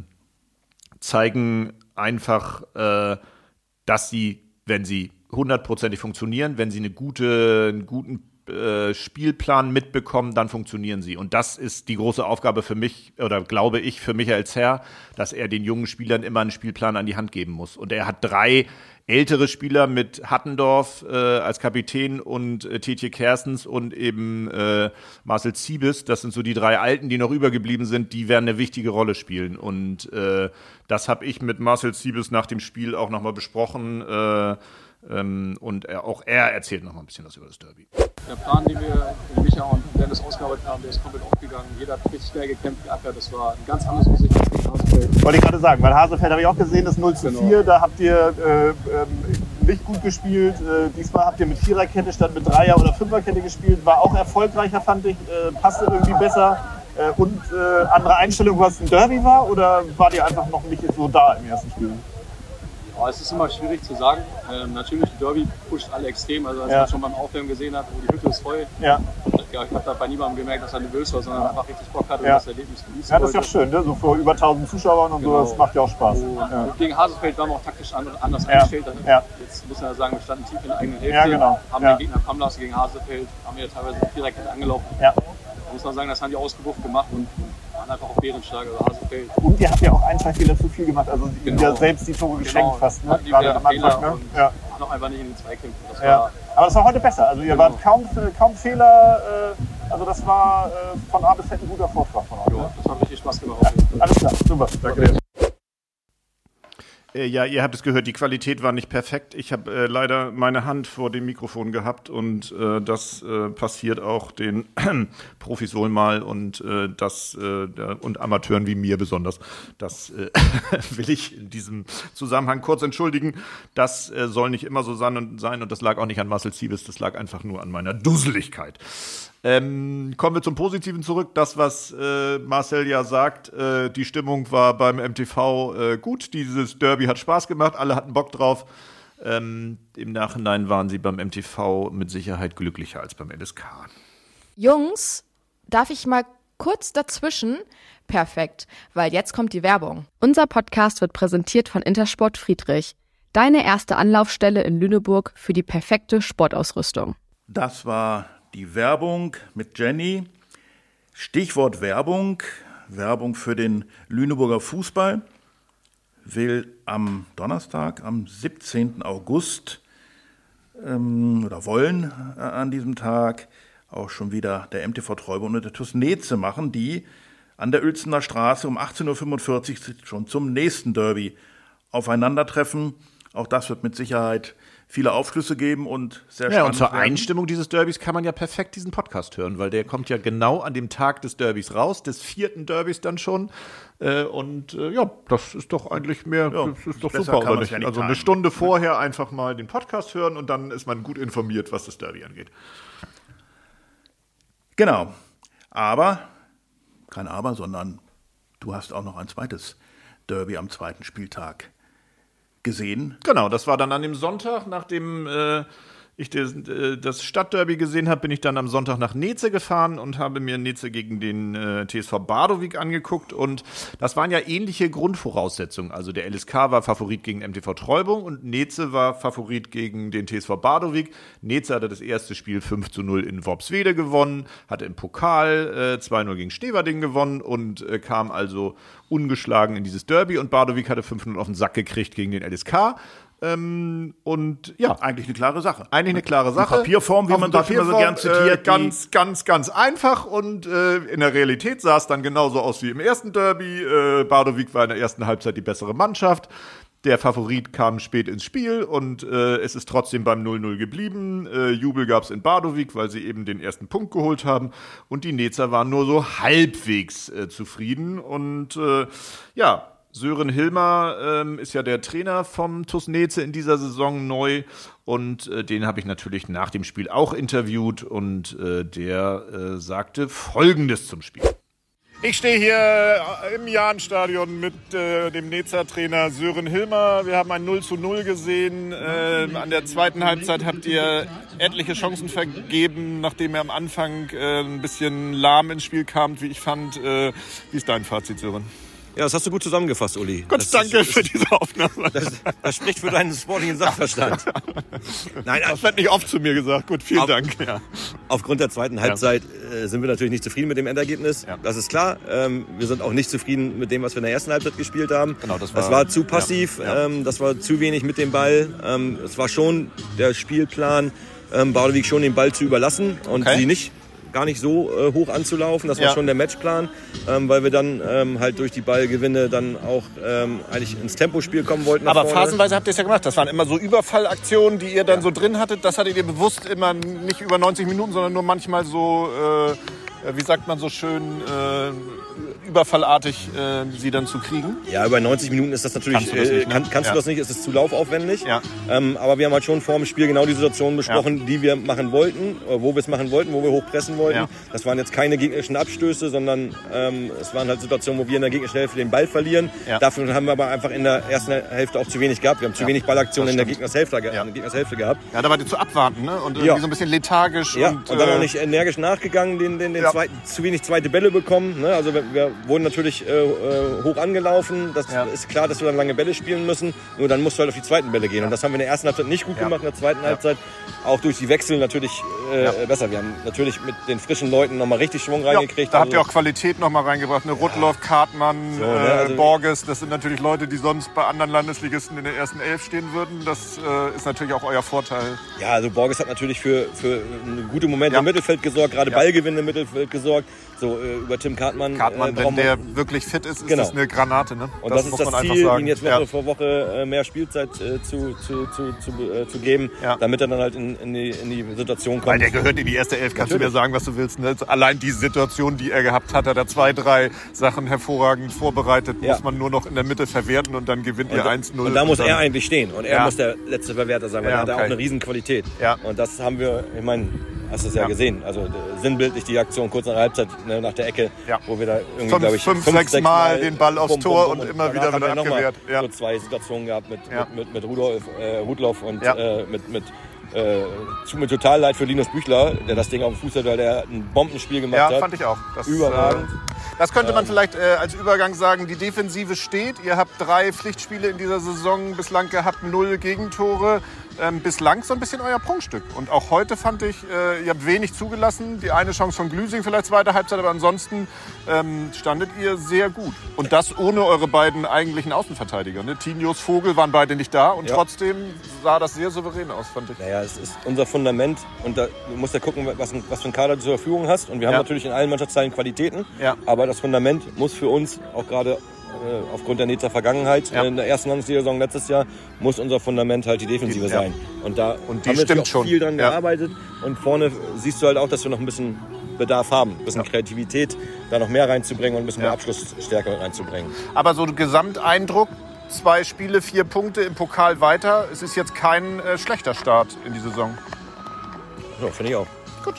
zeigen einfach, äh, dass sie, wenn sie hundertprozentig funktionieren, wenn sie eine gute, einen guten äh, Spielplan mitbekommen, dann funktionieren sie. Und das ist die große Aufgabe für mich, oder glaube ich, für Michael Zerr, dass er den jungen Spielern immer einen Spielplan an die Hand geben muss. Und er hat drei ältere Spieler mit Hattendorf äh, als Kapitän und äh, Tietje Kerstens und eben äh, Marcel Ziebes. Das sind so die drei Alten, die noch übergeblieben sind. Die werden eine wichtige Rolle spielen. Und äh, das habe ich mit Marcel Ziebes nach dem Spiel auch nochmal besprochen. Äh, ähm, und er, auch er erzählt nochmal ein bisschen was über das Derby.
Der Plan, den wir in Micha und Dennis ausgearbeitet haben, der ist komplett aufgegangen. Jeder hat richtig schwer gekämpft, geackert. Das war ein ganz anderes Gesicht als gegen Hasefeld.
Wollte ich gerade sagen, weil Hasefeld habe ich auch gesehen, das null zu vier,
Genau.
da habt ihr äh, ähm, nicht gut gespielt. Äh, diesmal habt ihr mit Viererkette statt mit Dreier- oder Fünferkette gespielt. War auch erfolgreicher, fand ich. Äh, passte irgendwie besser. Äh, und äh, andere Einstellung, was ein Derby war? Oder wart ihr einfach noch nicht so da im ersten Spiel?
Ja, es ist immer schwierig zu sagen. Ähm, natürlich, die Derby pusht alle extrem. Also als
Ja.
man schon beim Aufwärmen gesehen hat, oh, die Hütte ist voll.
Ja.
Ja, ich habe da bei niemandem gemerkt, dass er nervös war, sondern einfach richtig Bock hatte und
Ja.
das Erlebnis genießen
Ja, das ist ja
wollte.
schön, ne? So vor über tausend Zuschauern und
Genau.
so, das macht ja auch Spaß.
Und
Ja.
gegen Hasefeld waren wir auch taktisch andere- anders
Ja.
eingestellt.
Ja.
Jetzt muss man ja sagen, wir standen tief in der eigenen Hälfte,
Ja, genau.
haben
Ja.
den Gegner kommen lassen gegen Hasefeld, haben ja teilweise die Viererkette angelaufen.
Ja.
Da muss man sagen, das haben die ausgebucht gemacht und waren einfach auch bärenstark. Also Hasenfeld.
Und ihr habt ja auch ein, zwei Fehler zu viel gemacht. Also
Genau.
ja selbst die Tore geschenkt
Genau.
fast. Ne?
Hatten die
Gerade
wieder
am Anfang.
Fehler
Ne?
und
Ja.
waren auch einfach nicht in den Zweikämpfen. Das
Ja.
war,
Aber das war heute besser. Also ihr
Genau.
wart kaum, kaum Fehler. Äh, also das war äh, von A bis Z ein guter Vortrag von euch.
ja,
Ne?
das hat richtig Spaß gemacht.
Ja. Alles klar, super. Danke.
Äh, ja, ihr habt es gehört, die Qualität war nicht perfekt. Ich habe äh, leider meine Hand vor dem Mikrofon gehabt und äh, das äh, passiert auch den Profis wohl mal und äh, das äh, der, und Amateuren wie mir besonders. Das äh, will ich in diesem Zusammenhang kurz entschuldigen. Das äh, soll nicht immer so sein und, sein und das lag auch nicht an Marcel Ziebes, das lag einfach nur an meiner Dusseligkeit. Ähm, kommen wir zum Positiven zurück. Das, was äh, Marcel ja sagt, äh, die Stimmung war beim M T V äh, gut. Dieses Derby hat Spaß gemacht, alle hatten Bock drauf. Ähm, im Nachhinein waren sie beim M T V mit Sicherheit glücklicher als beim L S K.
Jungs, darf ich mal kurz dazwischen? Perfekt, weil jetzt kommt die Werbung.
Unser Podcast wird präsentiert von Intersport Friedrich. Deine erste Anlaufstelle in Lüneburg für die perfekte Sportausrüstung.
Das war die Werbung mit Jenny. Stichwort Werbung. Werbung für den Lüneburger Fußball. Will am Donnerstag, am siebzehnten August ähm, oder wollen äh, an diesem Tag auch schon wieder der M T V Treuborn und der T U S Neze machen, die an der Uelzener Straße um achtzehn Uhr fünfundvierzig schon zum nächsten Derby aufeinandertreffen. Auch das wird mit Sicherheit viele Aufschlüsse geben und sehr
Ja,
spannend
und zur
werden.
Einstimmung dieses Derbys kann man ja perfekt diesen Podcast hören, weil der kommt ja genau an dem Tag des Derbys raus, des vierten Derbys dann schon. Äh, und äh, ja, das ist doch eigentlich mehr,
Ja,
das ist doch
besser
super,
kann
oder
man's
nicht?
ja nicht
Also eine
tagen.
Stunde vorher einfach mal den Podcast hören und dann ist man gut informiert, was das Derby angeht.
Genau. Aber, kein Aber, sondern du hast auch noch ein zweites Derby am zweiten Spieltag gesehen.
Genau, das war dann an dem Sonntag, nachdem äh, ich des, äh, das Stadtderby gesehen habe, bin ich dann am Sonntag nach Neze gefahren und habe mir Neze gegen den äh, T S V Bardowik angeguckt. Und das waren ja ähnliche Grundvoraussetzungen. Also der L S K war Favorit gegen M T V Treubung und Neze war Favorit gegen den T S V Bardowik. Neze hatte das erste Spiel fünf zu null in Worpswede gewonnen, hatte im Pokal äh, zwei null gegen Steverding gewonnen und äh, kam also ungeschlagen in dieses Derby. Und Bardowik hatte fünf null auf den Sack gekriegt gegen den L S K. Ähm, und ja,
Eigentlich eine klare Sache.
eigentlich eine klare Sache.
In Papierform, wie
Auf
man das immer so gern zitiert.
Äh, ganz, ganz, ganz einfach. Und äh, in der Realität sah es dann genauso aus wie im ersten Derby. Äh, Bardowik war in der ersten Halbzeit die bessere Mannschaft. Der Favorit kam spät ins Spiel und äh, es ist trotzdem beim null null geblieben. Äh, Jubel gab es in Bardowik, weil sie eben den ersten Punkt geholt haben. Und die Nezer waren nur so halbwegs äh, zufrieden. Und äh, ja, Sören Hilmer ähm, ist ja der Trainer vom T U S Neze in dieser Saison neu und äh, den habe ich natürlich nach dem Spiel auch interviewt und äh, der äh, sagte Folgendes zum Spiel.
Ich stehe hier im Jahnstadion mit äh, dem Nezer Trainer Sören Hilmer. Wir haben ein null zu null gesehen. Äh, an der zweiten Halbzeit habt ihr etliche Chancen vergeben, nachdem ihr am Anfang äh, ein bisschen lahm ins Spiel kamt, wie ich fand. Äh, wie ist dein Fazit, Sören?
Ja, das hast du gut zusammengefasst, Uli.
Gott,
das
danke
ist,
für diese Aufnahme.
Das, das spricht für deinen sportlichen Sachverstand. Nein,
Das wird nicht oft zu mir gesagt. Gut, vielen
auf,
Dank. Ja.
Aufgrund der zweiten Halbzeit äh, sind wir natürlich nicht zufrieden mit dem Endergebnis.
Ja.
Das ist klar. Ähm, wir sind auch nicht zufrieden mit dem, was wir in der ersten Halbzeit gespielt haben.
Genau, das war-
das war zu passiv,
ja, ja.
Ähm, das war zu wenig mit dem Ball. Ähm, es war schon der Spielplan, ähm, Bardowik schon den Ball zu überlassen und
Okay.
sie nicht gar nicht so äh, hoch anzulaufen. Das war
Ja.
schon der Matchplan, ähm, weil wir dann ähm, halt durch die Ballgewinne dann auch ähm, eigentlich ins Tempospiel kommen wollten. nach
Aber
vorne.
phasenweise habt ihr es ja gemacht. Das waren immer so Überfallaktionen, die ihr dann so drin hattet. Das hattet ihr bewusst immer nicht über neunzig Minuten, sondern nur manchmal so, äh, wie sagt man so schön, äh, überfallartig äh, sie dann zu kriegen.
Ja, über neunzig Minuten ist das natürlich,
Kannst du das nicht,
äh,
ne?
kann, kannst
Ja.
du das nicht, es ist zu laufaufwendig.
Ja.
Ähm, aber wir haben halt schon vor dem Spiel genau die Situationen besprochen, die wir machen wollten, oder wo wir es machen wollten, wo wir hochpressen wollten.
Ja.
Das waren jetzt keine gegnerischen Abstöße, sondern ähm, es waren halt Situationen, wo wir in der gegnerischen Hälfte den Ball verlieren.
Ja.
Dafür haben wir aber einfach in der ersten Hälfte auch zu wenig gehabt. Wir haben zu
Ja,
wenig Ballaktionen
das
in der
stimmt.
Gegnershälfte, ge-
Ja.
in der Gegnershälfte gehabt.
Ja, da war die zu abwarten, ne? Und irgendwie
Ja.
so ein bisschen lethargisch.
Ja,
und,
und, dann
äh,
auch nicht energisch nachgegangen den, den, den
Ja.
zweiten, zu wenig zweite Bälle bekommen. Ne? Also wir, wir wurden natürlich äh, hoch angelaufen. Das ja. ist klar, dass wir dann lange Bälle spielen müssen. Nur dann musst du halt auf die zweiten Bälle gehen. Ja. Und das haben wir in der ersten Halbzeit nicht gut ja. gemacht, in der zweiten ja. Halbzeit. Auch durch die Wechsel natürlich äh, ja. besser. Wir haben natürlich mit den frischen Leuten nochmal richtig Schwung
ja,
reingekriegt.
Da
also,
habt ihr auch Qualität nochmal reingebracht. Eine Rudloff, Kartmann, so, ne? also, äh, Borges. Das sind natürlich Leute, die sonst bei anderen Landesligisten in der ersten Elf stehen würden. Das äh, ist natürlich auch euer Vorteil.
Ja, also Borges hat natürlich für, für gute Momente ja. im Mittelfeld gesorgt, gerade ja. Ballgewinn im Mittelfeld gesorgt. So äh, über Tim Kartmann.
Kartmann, äh, wenn der wirklich fit ist, ist genau. das eine Granate. Ne?
Und das, das ist muss das man Ziel, einfach sagen. Ihm jetzt Woche ja. für Woche äh, mehr Spielzeit äh, zu, zu, zu, zu, äh, zu geben, ja. damit er dann halt in, in, die, in die Situation kommt.
Weil der gehört in die erste Elf, kannst natürlich. Du mir sagen, was du willst. Ne? Allein die Situation, die er gehabt hat, hat er zwei, drei Sachen hervorragend vorbereitet, ja. muss man nur noch in der Mitte verwerten und dann gewinnt und ihr eins null.
Und da muss er eigentlich stehen und er ja. muss der letzte Verwerter sein, weil
ja,
er hat
okay.
auch eine Riesenqualität.
Ja.
Und das haben wir, ich meine, hast du es ja, ja gesehen. Also sinnbildlich die Aktion kurz nach der Halbzeit, ne, nach der Ecke, ja. wo wir da irgendwie, glaube ich,
fünf, fünf, sechs Mal, Mal den Ball aufs bum, Tor bum, bum, und immer wieder wieder abgewehrt.
Ja. So zwei Situationen gehabt mit, ja. mit, mit, mit Rudolf, äh, Rudloff und ja. äh, mit, mit äh, tut mir total leid für Linus Büchler, der das Ding auf dem Fuß hat, weil der ein Bombenspiel gemacht
ja,
hat.
Ja, fand ich auch. Das,
Überragend.
Äh, das könnte man ähm, vielleicht äh, als Übergang sagen, die Defensive steht. Ihr habt drei Pflichtspiele in dieser Saison bislang gehabt, null Gegentore. Ähm, bislang so ein bisschen euer Prunkstück. Und auch heute fand ich, äh, ihr habt wenig zugelassen. Die eine Chance von Glüsing vielleicht zweite Halbzeit, aber ansonsten ähm, standet ihr sehr gut. Und das ohne eure beiden eigentlichen Außenverteidiger. Ne? Tinius, Vogel waren beide nicht da und ja. trotzdem sah das sehr souverän aus, fand ich.
Naja, es ist unser Fundament und da, du musst ja gucken, was, was für ein Kader du zur Verfügung hast. Und wir haben ja. natürlich in allen Mannschaftsteilen Qualitäten,
ja.
aber das Fundament muss für uns auch gerade aufgrund der Netzer Vergangenheit ja. in der ersten Landesliga-Saison letztes Jahr muss unser Fundament halt die Defensive die, sein. Ja. Und da
und die
haben wir
stimmt
auch
schon.
viel dran
ja.
gearbeitet. Und vorne siehst du halt auch, dass wir noch ein bisschen Bedarf haben, ein bisschen ja. Kreativität, da noch mehr reinzubringen und ein bisschen ja. mehr Abschlussstärke reinzubringen.
Aber so ein Gesamteindruck, zwei Spiele, vier Punkte im Pokal weiter, es ist jetzt kein äh, schlechter Start in die Saison.
Ja, finde ich auch.
Gut.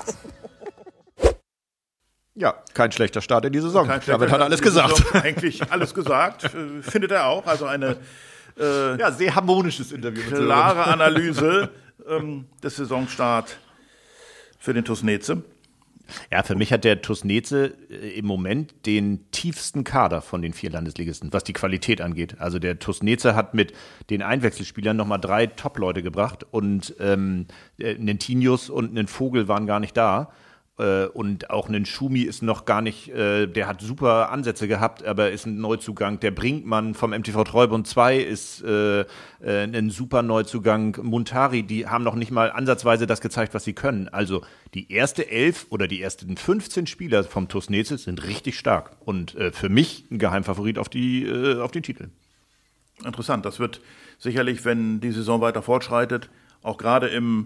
Ja, kein schlechter Start in die Saison.
Damit hat er alles gesagt. Saison, eigentlich alles gesagt, findet er auch. Also eine
äh, ja, sehr harmonisches Interview.
Klare Analyse ähm, des Saisonstarts für den TuS Neze.
Ja, für mich hat der TuS Neze im Moment den tiefsten Kader von den vier Landesligisten, was die Qualität angeht. Also der TuS Neze hat mit den Einwechselspielern nochmal drei Top-Leute gebracht und ähm, einen Tinius und einen Vogel waren gar nicht da. Und auch ein Schumi ist noch gar nicht, äh, der hat super Ansätze gehabt, aber ist ein Neuzugang. Der Brinkmann vom M T V Treubund zwei ist äh, äh, ein super Neuzugang. Muntari, die haben noch nicht mal ansatzweise das gezeigt, was sie können. Also die erste Elf oder die ersten fünfzehn Spieler vom TuS Neze sind richtig stark. Und äh, für mich ein Geheimfavorit auf, die, äh, auf den Titel.
Interessant, das wird sicherlich, wenn die Saison weiter fortschreitet, auch gerade im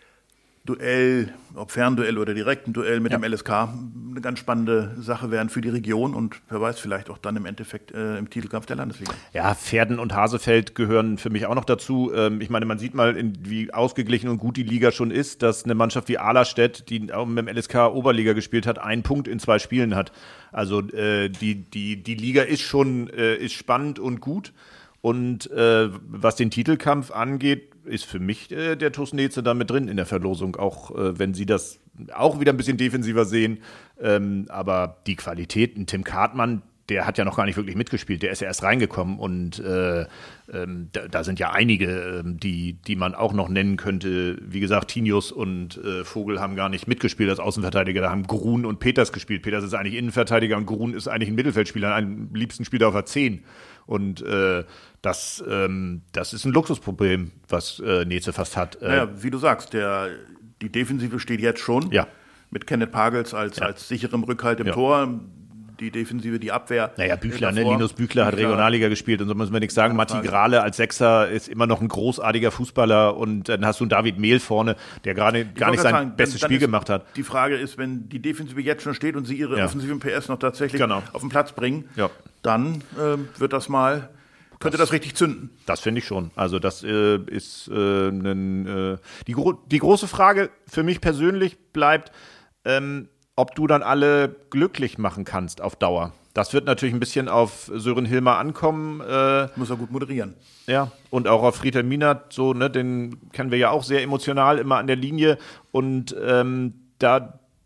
Duell, ob Fernduell oder direkten Duell mit ja. dem L S K, eine ganz spannende Sache werden für die Region und wer weiß, vielleicht auch dann im Endeffekt äh, im Titelkampf der Landesliga.
Ja, Verden und Hasefeld gehören für mich auch noch dazu. Ähm, ich meine, man sieht mal, in, wie ausgeglichen und gut die Liga schon ist, dass eine Mannschaft wie Ahlerstedt, die auch mit dem L S K Oberliga gespielt hat, einen Punkt in zwei Spielen hat. Also äh, die, die, die Liga ist schon äh, ist spannend und gut. Und äh, was den Titelkampf angeht, ist für mich äh, der TuS Neze da mit drin in der Verlosung, auch äh, wenn sie das auch wieder ein bisschen defensiver sehen. Ähm, aber die Qualität, ein Tim Kartmann, der hat ja noch gar nicht wirklich mitgespielt, der ist ja erst reingekommen und äh, ähm, da, da sind ja einige, ähm, die, die man auch noch nennen könnte. Wie gesagt, Tinius und äh, Vogel haben gar nicht mitgespielt als Außenverteidiger, da haben Grun und Peters gespielt. Peters ist eigentlich Innenverteidiger und Grun ist eigentlich ein Mittelfeldspieler, am liebsten spielt er auf der zehn. Und äh, das, ähm, das ist ein Luxusproblem, was äh, Neze fast hat. Äh,
naja, wie du sagst, der, die Defensive steht jetzt schon.
Ja.
Mit Kenneth Pagels als, ja. als sicherem Rückhalt im
ja.
Tor. Die Defensive, die Abwehr.
Naja, Büchler, ne? Linus Büchler hat Regionalliga gespielt und so muss man nichts sagen. Matti Grale als Sechser ist immer noch ein großartiger Fußballer und dann hast du einen David Mehl vorne, der gerade gar nicht sein sagen, bestes dann, dann Spiel gemacht hat.
Die Frage ist, wenn die Defensive jetzt schon steht und sie ihre ja. offensiven P S noch tatsächlich genau. auf den Platz bringen,
ja.
dann äh, wird das mal, könnte das, das richtig zünden.
Das finde ich schon. Also das äh, ist äh, ein, äh, die, gro- die große Frage für mich persönlich bleibt, ähm, ob du dann alle glücklich machen kannst auf Dauer. Das wird natürlich ein bisschen auf Sören Hilmer ankommen. Äh,
Muss er gut moderieren.
Ja, und auch auf Friedhelm Mienert, so, ne, den kennen wir ja auch sehr emotional immer an der Linie. Und ähm, da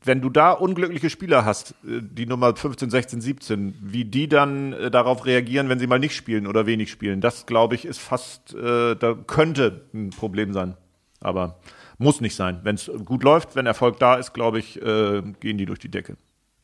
wenn du da unglückliche Spieler hast, die Nummer fünfzehn, sechzehn, siebzehn, wie die dann äh, darauf reagieren, wenn sie mal nicht spielen oder wenig spielen, das, glaube ich, ist fast, äh, da könnte ein Problem sein. Aber muss nicht sein. Wenn es gut läuft, wenn Erfolg da ist, glaube ich, äh, gehen die durch die Decke.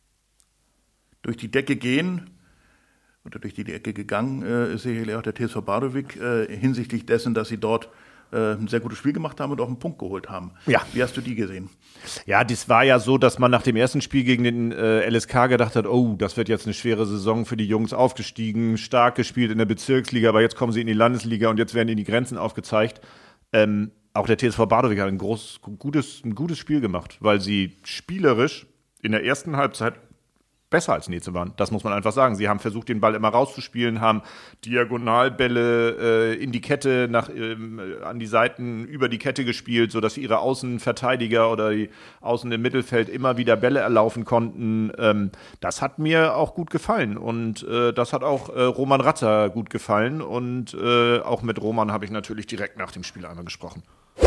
Durch die Decke gehen oder durch die Decke gegangen äh, ist sicherlich auch der T S V Bardowijk äh, hinsichtlich dessen, dass sie dort ein sehr gutes Spiel gemacht haben und auch einen Punkt geholt haben.
Ja.
Wie hast du die gesehen?
Ja, das war ja so, dass man nach dem ersten Spiel gegen den äh, L S K gedacht hat, oh, das wird jetzt eine schwere Saison für die Jungs, aufgestiegen, stark gespielt in der Bezirksliga, aber jetzt kommen sie in die Landesliga und jetzt werden ihnen die Grenzen aufgezeigt. Ähm, auch der T S V Bardowijk hat ein, groß, gutes, ein gutes Spiel gemacht, weil sie spielerisch in der ersten Halbzeit besser als Neze waren. Das muss man einfach sagen. Sie haben versucht, den Ball immer rauszuspielen, haben Diagonalbälle äh, in die Kette, nach, ähm, an die Seiten über die Kette gespielt, sodass ihre Außenverteidiger oder die Außen im Mittelfeld immer wieder Bälle erlaufen konnten. Ähm, das hat mir auch gut gefallen und äh, das hat auch äh, Roman Ratter gut gefallen und äh, auch mit Roman habe ich natürlich direkt nach dem Spiel einmal gesprochen.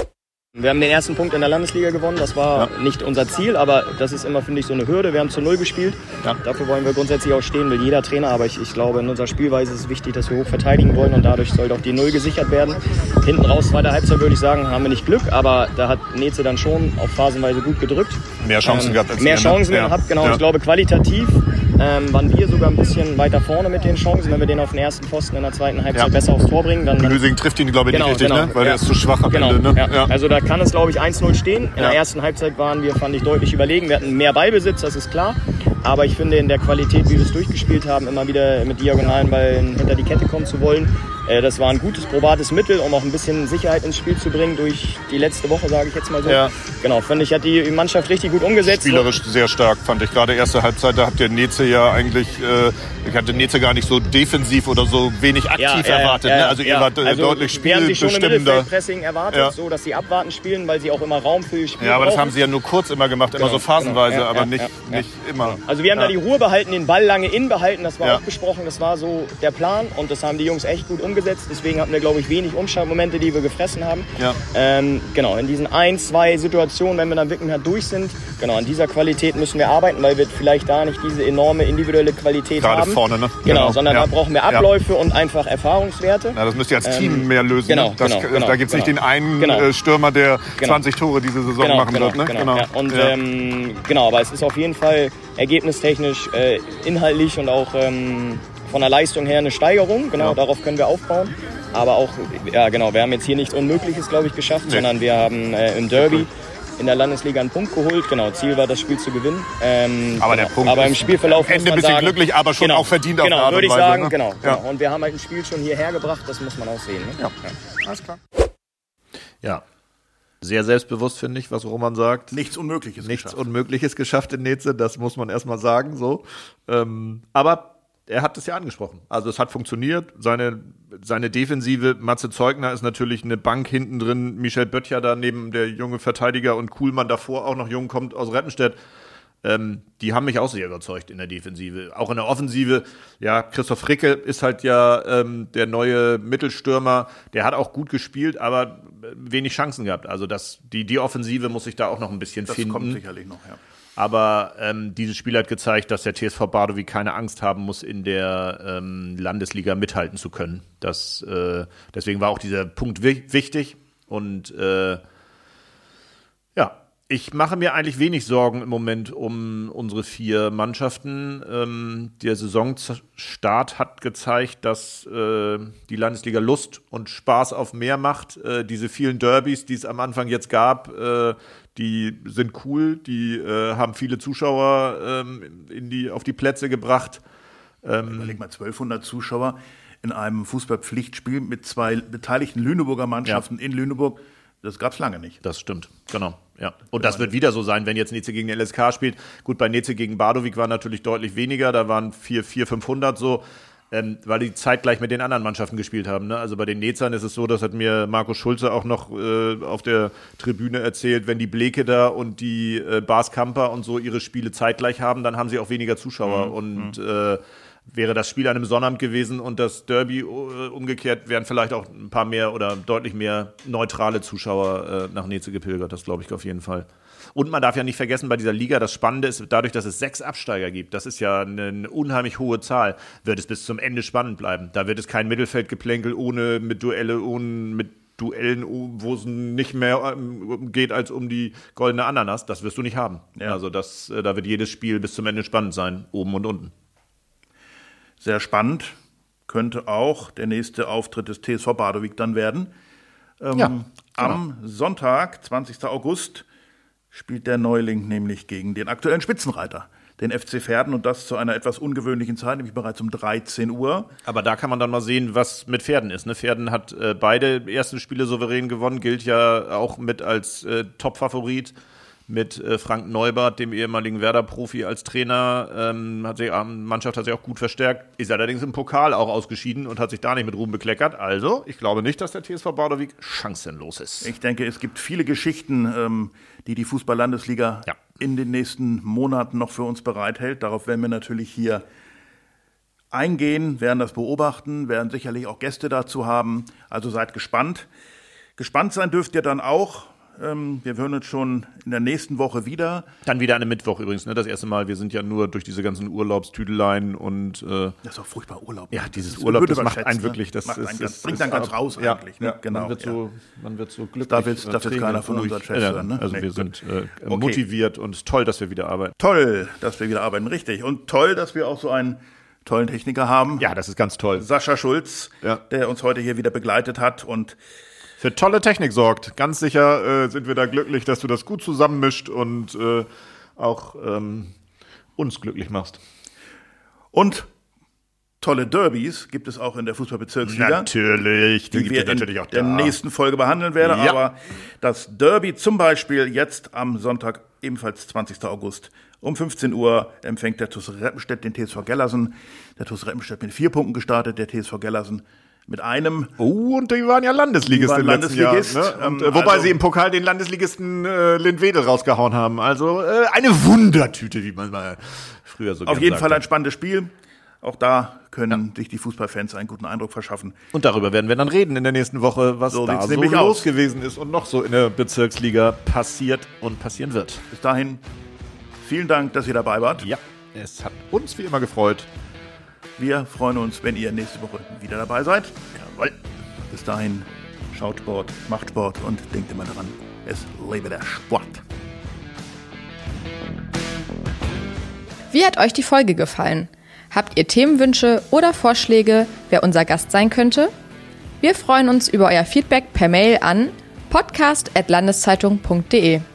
Wir haben den ersten Punkt in der Landesliga gewonnen. Das war ja. nicht unser Ziel, aber das ist immer, finde ich, so eine Hürde. Wir haben zu Null gespielt. Ja. Dafür wollen wir grundsätzlich auch stehen, will jeder Trainer. Aber ich, ich glaube, in unserer Spielweise ist es wichtig, dass wir hoch verteidigen wollen und dadurch sollte auch die Null gesichert werden. Hinten raus, zweite Halbzeit, würde ich sagen, haben wir nicht Glück, aber da hat Neze dann schon auch phasenweise gut gedrückt.
Mehr Chancen
ähm,
gehabt als
Mehr
ihr,
Chancen
ne?
gehabt, genau.
Ja.
Ich glaube, qualitativ ähm, waren wir sogar ein bisschen weiter vorne mit den Chancen. Wenn wir den auf den ersten Pfosten in der zweiten Halbzeit ja. besser aufs Tor bringen, dann...
Lüsing trifft ihn, glaube ich,
genau,
nicht richtig,
genau.
ne? Weil
ja.
er ist zu schwach am
genau.
Ende. Ne?
Ja. Ja. Also da kann es, glaube ich, eins null stehen. In ja. der ersten Halbzeit waren wir, fand ich, deutlich überlegen. Wir hatten mehr Ballbesitz, das ist klar. Aber ich finde, in der Qualität, wie wir es durchgespielt haben, immer wieder mit diagonalen Ballen hinter die Kette kommen zu wollen, äh, das war ein gutes, probates Mittel, um auch ein bisschen Sicherheit ins Spiel zu bringen durch die letzte Woche, sage ich jetzt mal so.
Ja.
Genau, finde ich, hat die Mannschaft richtig gut umgesetzt.
Spielerisch sehr stark, fand ich. Gerade erste Halbzeit, da habt ihr Neze ja eigentlich, äh, ich hatte Neze gar nicht so defensiv oder so wenig aktiv
ja, ja,
erwartet.
Ja, ja,
ne? Also
ja.
ihr wart äh,
also
deutlich spielbestimmender.
Wir haben sich schon im Mittelfeldpressing erwartet,
ja.
so dass sie abwarten spielen, weil sie auch immer Raum für ihr Spiel
Ja, aber
brauchen.
das haben sie ja nur kurz immer gemacht, immer
genau,
so phasenweise,
genau. ja,
aber
ja,
nicht,
ja,
nicht
ja.
immer.
Also wir haben
ja.
da die Ruhe behalten, den Ball lange innen behalten, das war
ja.
auch besprochen, das war so der Plan und das haben die Jungs echt gut umgesetzt, deswegen hatten wir, glaube ich, wenig Umschaltmomente, die wir gefressen haben.
Ja.
Ähm, genau, in diesen ein, zwei Situationen, wenn wir dann wirklich mal durch sind, genau, an dieser Qualität müssen wir arbeiten, weil wir vielleicht da nicht diese enorme individuelle Qualität
Gerade
haben.
vorne, ne?
Genau,
genau.
sondern
ja.
da brauchen wir Abläufe ja. und einfach Erfahrungswerte.
Ja, das müsst ihr als Team
ähm,
mehr lösen.
Genau,
ne? das,
genau, genau,
da gibt es
genau.
nicht den einen
genau.
äh, Stürmer, der
genau.
zwanzig Tore diese Saison
genau,
machen
genau,
wird. Ne?
Genau,
genau.
Ja. Und
ja.
ähm, genau, aber es ist auf jeden Fall ergebnistechnisch, äh, inhaltlich und auch ähm, von der Leistung her eine Steigerung. Genau, ja. darauf können wir aufbauen. Aber auch, ja genau, wir haben jetzt hier nichts Unmögliches, glaube ich, geschafft, nee. sondern wir haben äh, im Derby in der Landesliga einen Punkt geholt. Genau, Ziel war, das Spiel zu gewinnen. Ähm,
aber
genau.
der Punkt
aber im Spielverlauf
Ende ein bisschen sagen, glücklich, aber schon
genau,
auch verdient
genau,
auf eine Art
würde ich
und Weise,
sagen,
ne?
genau,
ja.
genau. Und wir haben halt ein Spiel schon hierher gebracht, das muss man auch sehen. Ne?
Ja.
Ja,
alles klar.
Ja, sehr selbstbewusst, finde ich, was Roman sagt.
Nichts Unmögliches
Nichts
geschafft.
Unmögliches geschafft in Neze, das muss man erstmal sagen. So. Ähm, aber er hat es ja angesprochen. Also es hat funktioniert. Seine, seine Defensive, Matze Zeugner ist natürlich eine Bank hinten drin. Michel Böttcher daneben, der junge Verteidiger und Kuhlmann davor auch noch jung, kommt aus Reppenstedt. Ähm, die haben mich auch sehr überzeugt in der Defensive. Auch in der Offensive, ja, Christoph Ricke ist halt ja ähm, der neue Mittelstürmer. Der hat auch gut gespielt, aber wenig Chancen gehabt. Also das, die, die Offensive muss ich da auch noch ein bisschen
das
finden.
Das kommt sicherlich noch, ja.
Aber ähm, dieses Spiel hat gezeigt, dass der T S V Bardowijk keine Angst haben muss, in der ähm, Landesliga mithalten zu können. Das, äh, deswegen war auch dieser Punkt wi- wichtig. Und äh, ja, ich mache mir eigentlich wenig Sorgen im Moment um unsere vier Mannschaften. Ähm, der Saisonstart hat gezeigt, dass äh, die Landesliga Lust und Spaß auf mehr macht. Äh, diese vielen Derbys, die es am Anfang jetzt gab, äh, die sind cool, die äh, haben viele Zuschauer ähm, in die, auf die Plätze gebracht.
Ähm, Überleg mal, zwölfhundert Zuschauer in einem Fußballpflichtspiel mit zwei beteiligten Lüneburger Mannschaften ja. in Lüneburg. Das gab es lange nicht.
Das stimmt, genau. Ja. Und das wird wieder so sein, wenn jetzt Neze gegen den L S K spielt. Gut, bei Neze gegen Bardowijk war natürlich deutlich weniger, da waren vierhundert, fünfhundert so. Ähm, weil die zeitgleich mit den anderen Mannschaften gespielt haben. Ne? Also bei den Nezern ist es so, das hat mir Markus Schulze auch noch äh, auf der Tribüne erzählt, wenn die Bleke da und die äh, Bas Kamper und so ihre Spiele zeitgleich haben, dann haben sie auch weniger Zuschauer. Mhm. Und äh, wäre das Spiel an einem Sonnabend gewesen und das Derby äh, umgekehrt, wären vielleicht auch ein paar mehr oder deutlich mehr neutrale Zuschauer äh, nach Neze gepilgert. Das glaube ich auf jeden Fall. Und man darf ja nicht vergessen, bei dieser Liga, das Spannende ist, dadurch, dass es sechs Absteiger gibt, das ist ja eine, eine unheimlich hohe Zahl, wird es bis zum Ende spannend bleiben. Da wird es kein Mittelfeldgeplänkel ohne mit Duelle, ohne mit Duellen, wo es nicht mehr geht als um die goldene Ananas. Das wirst du nicht haben. Ja. Also das, da wird jedes Spiel bis zum Ende spannend sein, oben und unten.
Sehr spannend könnte auch der nächste Auftritt des T S V Badewig dann werden. Ähm, ja, genau. Am Sonntag, zwanzigsten August, spielt der Neuling nämlich gegen den aktuellen Spitzenreiter, den F C Verden, und das zu einer etwas ungewöhnlichen Zeit, nämlich bereits um dreizehn Uhr.
Aber da kann man dann mal sehen, was mit Verden ist. Ne? Verden hat äh, beide ersten Spiele souverän gewonnen, gilt ja auch mit als äh, Top-Favorit. Mit äh, Frank Neubert, dem ehemaligen Werder-Profi als Trainer, ähm, hat sich, die Mannschaft hat sich auch gut verstärkt, ist allerdings im Pokal auch ausgeschieden und hat sich da nicht mit Ruhm bekleckert. Also, ich glaube nicht, dass der T S V Badewig chancenlos ist.
Ich denke, es gibt viele Geschichten, ähm, die die Fußball-Landesliga ja. in den nächsten Monaten noch für uns bereithält. Darauf werden wir natürlich hier eingehen, werden das beobachten, werden sicherlich auch Gäste dazu haben. Also seid gespannt. Gespannt sein dürft ihr dann auch. Wir hören uns schon in der nächsten Woche wieder.
Dann wieder an einem Mittwoch übrigens, ne? Das erste Mal. Wir sind ja nur durch diese ganzen Urlaubstüdeleien und äh,
das ist auch furchtbar Urlaub.
Ja, dieses das Urlaub, das macht einen wirklich, das
macht
ist,
einen
ist,
ganz,
ist,
bringt dann ganz raus
ja,
eigentlich. Ne?
Ja,
genau.
Man wird so, man wird so glücklich.
Darf jetzt, darf jetzt keiner von unseren Chefs
ja,
sein. Ne?
Also
nee,
wir sind äh, okay. motiviert und toll, dass wir wieder arbeiten.
Toll, dass wir wieder arbeiten, richtig. Und toll, dass wir auch so einen tollen Techniker haben.
Ja, das ist ganz toll.
Sascha Schulz, ja. der uns heute hier wieder begleitet hat und
für tolle Technik sorgt. Ganz sicher äh, sind wir da glücklich, dass du das gut zusammenmischt und äh, auch ähm, uns glücklich machst.
Und tolle Derbys gibt es auch in der Fußballbezirksliga.
Natürlich,
die, die wir in natürlich auch der da. nächsten Folge behandeln werden. Ja. Aber das Derby zum Beispiel jetzt am Sonntag, ebenfalls zwanzigsten August, um fünfzehn Uhr empfängt der T U S Reppenstedt den T S V Gellersen. Der T U S Reppenstedt mit vier Punkten gestartet, der T S V Gellersen mit einem.
Oh, und die waren ja Landesligist im letzten Jahr. Ne? Und, äh, wobei also, sie im Pokal den Landesligisten äh, Lindwedel rausgehauen haben. Also äh, eine Wundertüte, wie man mal früher so
Auf jeden
sagte.
Fall ein spannendes Spiel. Auch da können ja. sich die Fußballfans einen guten Eindruck verschaffen.
Und darüber werden wir dann reden in der nächsten Woche, was
so
da so
los
aus.
gewesen ist und noch so in der Bezirksliga passiert und passieren wird.
Bis dahin, vielen Dank, dass ihr dabei wart.
Ja, es hat uns wie immer gefreut.
Wir freuen uns, wenn ihr nächste Woche wieder dabei seid.
Jawohl.
Bis dahin, schaut Sport, macht Sport und denkt immer daran, es lebe der Sport.
Wie hat euch die Folge gefallen? Habt ihr Themenwünsche oder Vorschläge, wer unser Gast sein könnte? Wir freuen uns über euer Feedback per Mail an podcast at landeszeitung punkt de.